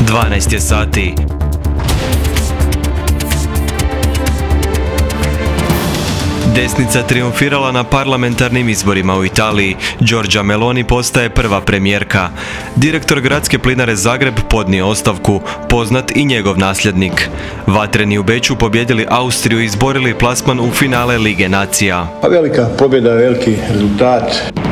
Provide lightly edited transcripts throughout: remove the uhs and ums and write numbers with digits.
12 je sati. Desnica triumfirala na parlamentarnim izborima u Italiji. Giorgia Meloni postaje prva premijerka. Direktor gradske plinare Zagreb podnio ostavku, poznat i njegov nasljednik. Vatreni u Beču pobjedili Austriju i izborili plasman u finale Lige nacija. Velika pobjeda, veliki rezultat.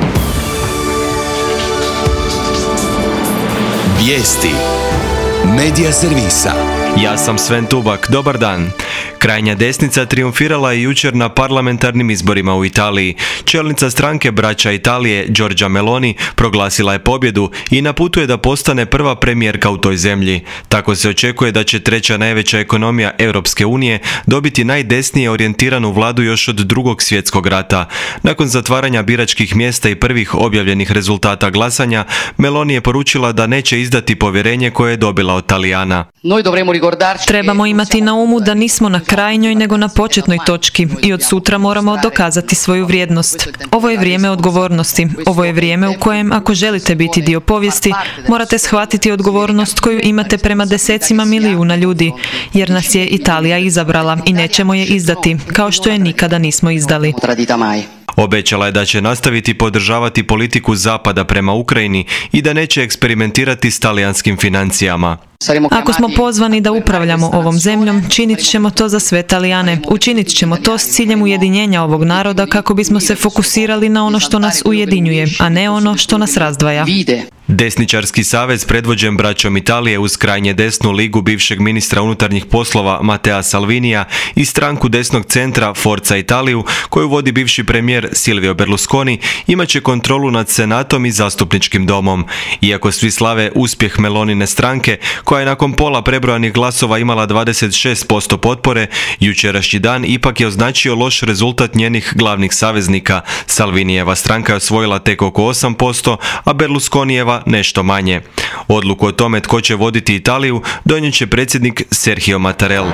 Vijesti Medija servisa. Ja sam Sven Tubak, dobar dan. Krajnja desnica triumfirala je jučer na parlamentarnim izborima u Italiji. Čelnica stranke Braća Italije, Giorgia Meloni, proglasila je pobjedu i na putu je da postane prva premijerka u toj zemlji. Tako se očekuje da će treća najveća ekonomija Europske unije dobiti najdesnije orijentiranu vladu još od Drugog svjetskog rata. Nakon zatvaranja biračkih mjesta i prvih objavljenih rezultata glasanja, Meloni je poručila da neće izdati povjerenje koje je dobila od Talijana. Trebamo imati na umu da nismo na krajnjoj nego na početnoj točki i od sutra moramo dokazati svoju vrijednost. Ovo je vrijeme odgovornosti. Ovo je vrijeme u kojem, ako želite biti dio povijesti, morate shvatiti odgovornost koju imate prema desecima milijuna ljudi, jer nas je Italija izabrala i nećemo je izdati, kao što je nikada nismo izdali. Obećala je da će nastaviti podržavati politiku Zapada prema Ukrajini i da neće eksperimentirati s talijanskim financijama. Ako smo pozvani da upravljamo ovom zemljom, činit ćemo to za sve Talijane. Učinit ćemo to s ciljem ujedinjenja ovog naroda kako bismo se fokusirali na ono što nas ujedinjuje, a ne ono što nas razdvaja. Desničarski savez predvođen Braćom Italije uz krajnje desnu ligu bivšeg ministra unutarnjih poslova Mattea Salvinija i stranku desnog centra Forza Italiju, koju vodi bivši premijer Silvio Berlusconi, imat će kontrolu nad Senatom i zastupničkim domom. Iako svi slave uspjeh Melonine stranke, koja je nakon pola prebrojanih glasova imala 26% potpore, jučerašnji dan ipak je označio loš rezultat njenih glavnih saveznika. Salvinijeva stranka je osvojila tek oko 8%, a Berlusconijeva nešto manje. Odluku o tome tko će voditi Italiju donijet će predsjednik Sergio Mattarella.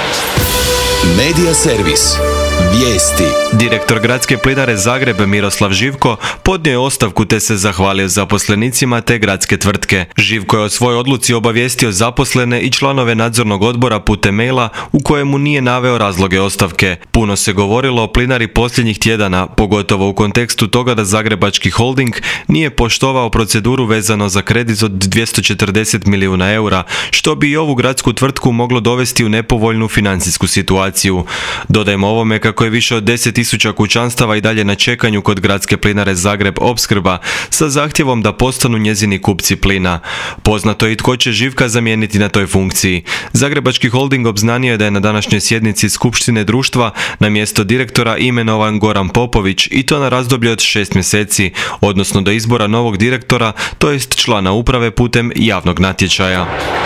Medija servis. Vijesti. Direktor gradske plinare Zagreb Miroslav Živko podnio je ostavku te se zahvalio zaposlenicima te gradske tvrtke. Živko je o svojoj odluci obavijestio zaposlene i članove nadzornog odbora putem maila u kojemu nije naveo razloge ostavke. Puno se govorilo o plinari posljednjih tjedana, pogotovo u kontekstu toga da Zagrebački holding nije poštovao proceduru vezano za kredit od 240 milijuna eura, što bi i ovu gradsku tvrtku moglo dovesti u nepovoljnu financijsku situaciju. Dodajmo ovome kako je više od 10.000 kućanstava i dalje na čekanju kod gradske plinare Zagreb Opskrba sa zahtjevom da postanu njezini kupci plina. Poznato je i tko će Živka zamijeniti na toj funkciji. Zagrebački holding obznanio je da je na današnjoj sjednici skupštine društva na mjesto direktora imenovan Goran Popović i to na razdoblje od 6 mjeseci, odnosno do izbora novog direktora, to jest člana uprave putem javnog natječaja.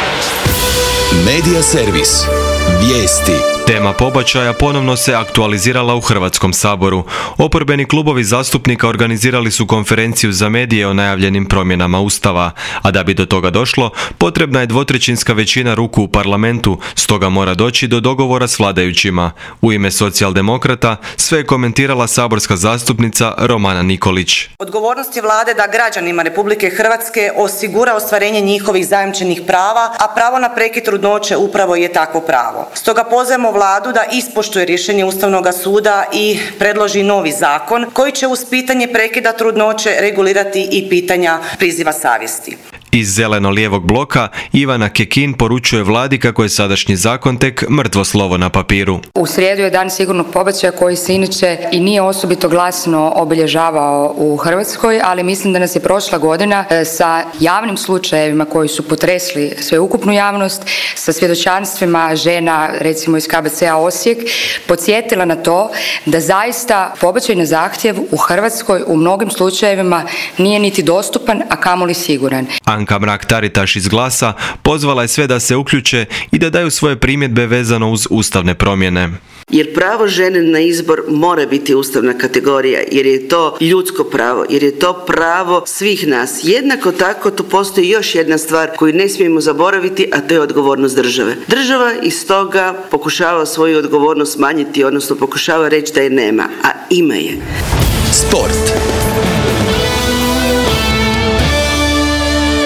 Medija servis. Vijesti. Tema pobačaja ponovno se aktualizirala u Hrvatskom saboru. Oporbeni klubovi zastupnika organizirali su konferenciju za medije o najavljenim promjenama Ustava, a da bi do toga došlo, potrebna je dvotrećinska većina ruku u parlamentu, stoga mora doći do dogovora s vladajućima. U ime socijaldemokrata sve je komentirala saborska zastupnica Romana Nikolić. Odgovornost je vlade da građanima Republike Hrvatske osigura ostvarenje njihovih zajamčenih prava, a pravo na prekid trudnoće upravo je takvo pravo. Stoga pozivamo vladu da ispoštuje rješenje Ustavnog suda i predloži novi zakon koji će uz pitanje prekida trudnoće regulirati i pitanja priziva savjesti. Iz zeleno-lijevog bloka Ivana Kekin poručuje vladi kako je sadašnji zakon tek mrtvo slovo na papiru. U srijedu je dan sigurnog pobačaja koji se inače i nije osobito glasno obilježavao u Hrvatskoj, ali mislim da nas je prošla godina sa javnim slučajevima koji su potresli sveukupnu javnost, sa svjedočanstvima žena recimo iz KBC-a Osijek, podsjetila na to da zaista pobačaj na zahtjev u Hrvatskoj u mnogim slučajevima nije niti dostupan, a kamoli siguran. Anka Mrak-Taritaš iz Glasa pozvala je sve da se uključe i da daju svoje primjedbe vezano uz ustavne promjene. Jer pravo žene na izbor mora biti ustavna kategorija, jer je to ljudsko pravo, jer je to pravo svih nas. Jednako tako tu postoji još jedna stvar koju ne smijemo zaboraviti, a to je odgovornost države. Država iz toga pokušava svoju odgovornost smanjiti, odnosno pokušava reći da je nema, a ima je. Sport.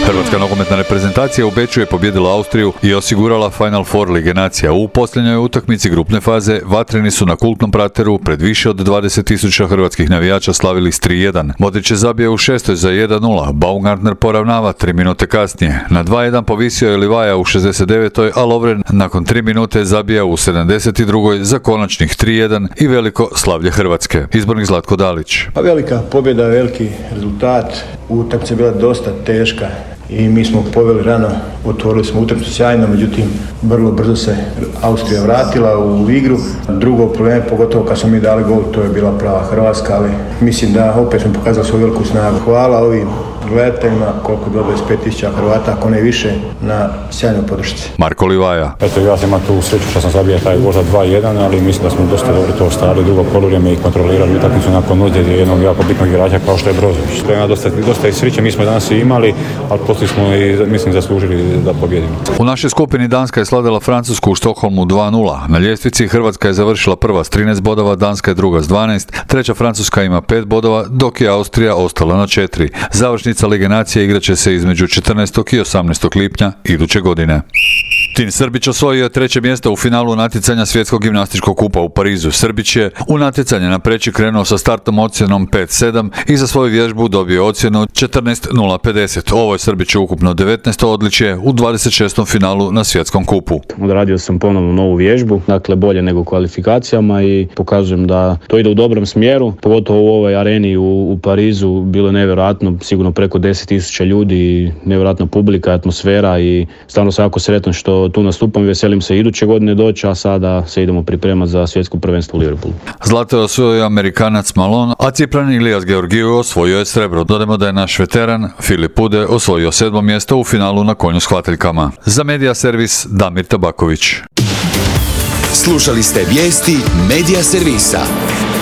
Hrvatska nogometna reprezentacija u Beču je pobijedila Austriju i osigurala Final Four Lige nacija. U posljednjoj utakmici grupne faze vatreni su na kultnom Prateru pred više od 20.000 hrvatskih navijača slavili s 3-1. Modrić je zabio u 6. za 1-0, Baumgartner poravnava 3 minute kasnije. Na 2-1 povisio je Livaja u 69. a Lovren nakon 3 minute zabija u 72. za konačnih 3-1 i veliko slavlje Hrvatske. Izbornik Zlatko Dalić. Velika pobjeda, veliki rezultat. Utakmica je bila dosta teška i mi smo poveli rano, otvorili smo utakmicu sjajno, međutim vrlo brzo se Austrija vratila u igru. Drugo problem, pogotovo kad smo mi dali gol, to je bila prava Hrvatska, ali mislim da opet smo pokazali svoju veliku snagu. Hvala ovim gledateljima, koliko je bilo 25.000 Hrvata, ako ne više, na sjajnoj podršci. Marko Livaja. Eto, ja sam imao tu sreću što sam zabio taj gol za 2-1, ali mislim da smo dosta dobro to ostali drugo poluvrijeme i kontrolirali utakmicu nakon ozljede jednog jako bitnog igrača kao što je Brozović. To je dosta i sreće, mi smo danas i imali, ali poslije smo i mislim zaslužili da pobjedimo. U našoj skupini Danska je slavila Francusku u Štokholmu 2-0. Na ljestvici Hrvatska je završila prva s 13 bodova, Danska je druga s 12, treća Francuska ima 5 bodova, dok je Austrija ostala na 4. Završnica Lige nacije igraće se između 14. i 18. lipnja iduće godine. Tin Srbić osvojio je 3. mjesto u finalu natjecanja Svjetskog gimnastičkog kupa u Parizu. Srbić je u natjecanje na preći krenuo sa startnom ocjenom 5-7 i za svoju vježbu dobio ocjenu 14.050. Ovo je Srbić ukupno 19. odličje u 26. finalu na Svjetskom kupu. Odradio sam ponovno novu vježbu, dakle bolje nego u kvalifikacijama i pokazujem da to ide u dobrom smjeru, pogotovo u ovoj areni u Parizu bilo je nevjerojatno, sigurno preko 10.000 ljudi, nevjerojatna publika, atmosfera i stvarno sam jako sretan što tu nastupam i veselim se iduće godine doći, a sada se idemo pripremati za svjetsko prvenstvo u Liverpoolu. Zlato je osvojio Amerikanac Malone, a Cipran Ilias Georgiju osvojio je srebro. Dodajmo da je naš veteran Filip Pude osvojio 7. mjesto u finalu na konju s hvataljkama. Za Medija servis Damir Tabaković. Slušali ste vijesti Medija servisa.